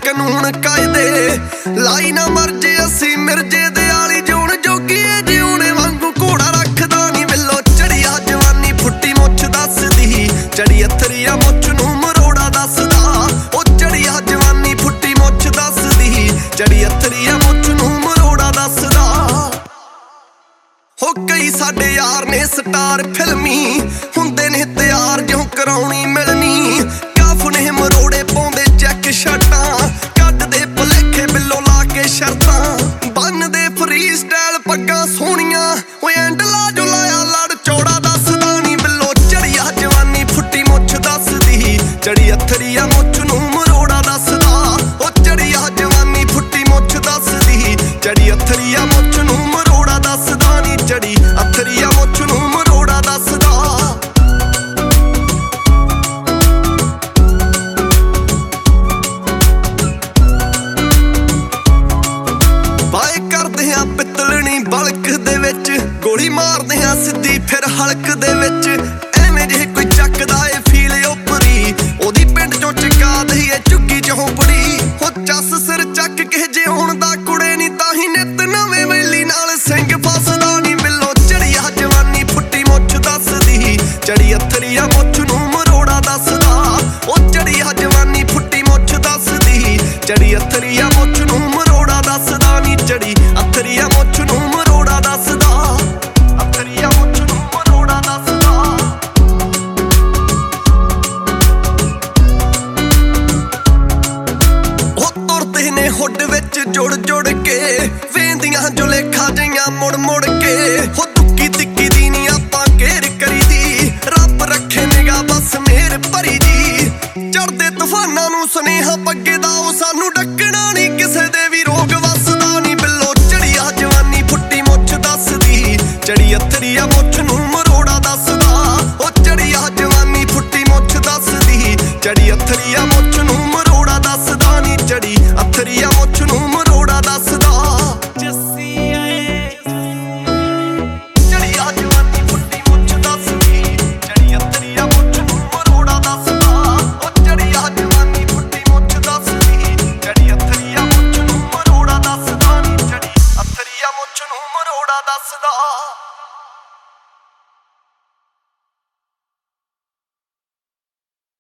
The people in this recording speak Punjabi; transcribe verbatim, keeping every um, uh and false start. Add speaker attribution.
Speaker 1: ਕਾਨੂੰਨ ਕਾਇਦੇ ਲਾਈ ਨਾ ਮਰਜੇ ਅਸੀਂ ਮਿਰਜੇ ਦੇ ਆਲੀ ਜੂਣ ਜੋਗੀਏ ਜਿਉਣੇ ਵਾਂਗੂ ਘੋੜਾ ਰੱਖਦਾ ਨੀ ਬਿੱਲੋ ਚੜੀਆ ਜਵਾਨੀ ਫੁੱਟੀ ਮੁੱਛ ਦੱਸਦੀ ਚੜੀ ਅਥਰੀਆ ਮੁੱਛ ਨੂੰ ਮਰੋੜਾ ਦੱਸਦਾ ਉਹ ਚੜੀਆ ਜਵਾਨੀ ਫੁੱਟੀ ਮੁੱਛ ਦੱਸਦੀ ਚੜੀ ਅਥਰੀਆ ਮੁੱਛ ਨੂੰ ਮਰੋੜਾ ਦੱਸਦਾ ਹੋ ਕਈ ਸਾਡੇ ਯਾਰ ਨੇ ਸਟਾਰ ਫਿਲਮੀ ਹੁੰਦੇ ਨੇ ਤਿਆਰ ਜਿਉਂ ਕਰਾਉਣੀ ਮਿਲਣੀ ਕਾਫ ਨੇ ਮਰੋੜੇ ਪਾਉਂਦੇ ਚੈੱਕ ਸ਼ਰਟਾਂ ਕੱਢਦੇ ਭੁਲੇਖੇ ਬਿੱਲੋ ਲਾ ਕੇ ਸ਼ਰਤਾਂ ਬੰਨਦੇ ਫਰੀ ਸਟਾਈਲ ਪੱਗਾਂ ਸੋਹਣੀਆਂ ਓਏ ਐਂਡਲਾ ਜੋ ਲਾਇਆ ਲੜ ਚੌੜਾ ਦੱਸਦਾ ਨੀ ਬਿੱਲੋ ਚੜੀਆ ਜਵਾਨੀ ਫੁੱਟੀ ਮੁੱਛ ਦੱਸਦੀ ਚੜੀ ਅਥਰੀਆ ਮੁੱਛ ਨੂੰ ਮਰੋੜਾ ਦੱਸਦਾ ਉਹ ਚੜੀਆ ਜਵਾਨੀ ਫੁੱਟੀ ਮੁੱਛ ਦੱਸਦੀ ਚੜੀ ਅਥਰੀਆ ਮੁੱਛ ਨੂੰ ਮਰੋੜਾ ਦੱਸਦਾ ਨੀ ਚੜੀ ਅਥਰੀਆ ਮੁੱਛ ਨੂੰ ਮਰੋੜਾ ਦੱਸਦਾ ਕਰਦੇ ਆ ਪਿੱਤਲਣੀ ਬਲਕ ਦੇ ਵਿੱਚ ਗੋਲੀ ਮਾਰਦੇ ਆ ਸਿੱਧੀ ਫਿਰ ਹਲਕ ਦੇ ਵਿੱਚ ਐਵੇਂ ਜੇ ਕੋਈ ਚੱਕਦਾ ਏ ਫੀਲ ਉਪਰੀ ਉਹਦੀ ਪਿੰਡ ਚੋਂ ਚਕਾ ਦਈਏ ਝੁੱਗੀ ਚੌਂਪੜੀ ਹੋ ਚੱਸ ਸਿਰ ਚੱਕ ਕੇ ਜੇ ਹੁਣ ਦਾ ਕੁੜੇ ਨੀ ਤਾਂ ਹੀ ਨਿੱਤ ਨਵੇਂ ਵੈਲੀ ਨਾਲ ਸਿੰਘ ਫਸਦਾ ਨੀ ਬਿੱਲੋ ਚੜੀਆ ਜਵਾਨੀ ਫੁੱਟੀ ਮੁੱਛ ਦੱਸਦੀ ਚੜੀ ਅਥਰੀਆ ਮੁੱਛ ਨੂੰ ਮਰੋੜਾ ਦੱਸਦਾ ਉਹ ਚੜੀਆ ਜਵਾਨੀ ਫੁੱਟੀ ਮੁੱਛ ਦੱਸਦੀ ਚੜੀ ਅਥਰੀਆ ਮੁੱਛ ਨੂੰ ਮਰੋੜਾ ਦੱਸਦਾ ਨੀ ਚੜੀ ਅਥਰੀਆ ਮੁੱਛ ਨੂੰ ਮਰੋੜਾ ਦੱਸਦਾ ਅਥਰੀਆ ਮੁੱਛ ਨੂੰ ਮਰੋੜਾ ਦੱਸਦਾ ਉਹ ਤੁਰਦੇ ਨੇ ਹੁੱਡ ਵਿੱਚ ਜੁੜ ਜੁੜ ਕੇ ਵੇਂਦੀਆਂ ਜੋ ਲੇਖਾ ਜਈਆਂ ਮੁੜ ਮੁੜ ਕੇ ਹੋ ਤੁੱਕੀ ਤਿੱਕੀ ਦੀ ਨੀ ਆਪਾਂ ਘੇਰ ਕਰੀਦੀ ਰੱਬ ਰੱਖੇ ਨਿਗਾ ਬਸ ਮੇਰ ਭਰੀ ਜੀ ਚੜਦੇ ਤੂਫਾਨਾਂ ਨੂੰ ਸੁਨੇਹਾ ਪੱਗੇ ਦਾ ਉਹ ਸਾਨੂੰ ਡੱਕਣਾ ਨੀ ਕਿਸੇ ਦੇ ਵੀ ਰੋਗ ਵਸਦਾ ਨੀ ਬਿੱਲੋ ਚੜੀਆ ਜਵਾਨੀ ਫੁੱਟੀ ਮੁੱਛ ਦੱਸਦੀ ਚੜੀ ਅਥਰੀਆ ਮੁੱਛ ਨੂੰ ਮਰੋੜਾ ਦੱਸਦਾ ਉਹ ਚੜੀਆ ਜਵਾਨੀ ਫੁੱਟੀ ਮੁੱਛ ਦੱਸਦੀ ਚੜੀ ਅਥਰੀਆ ਮੁੱਛ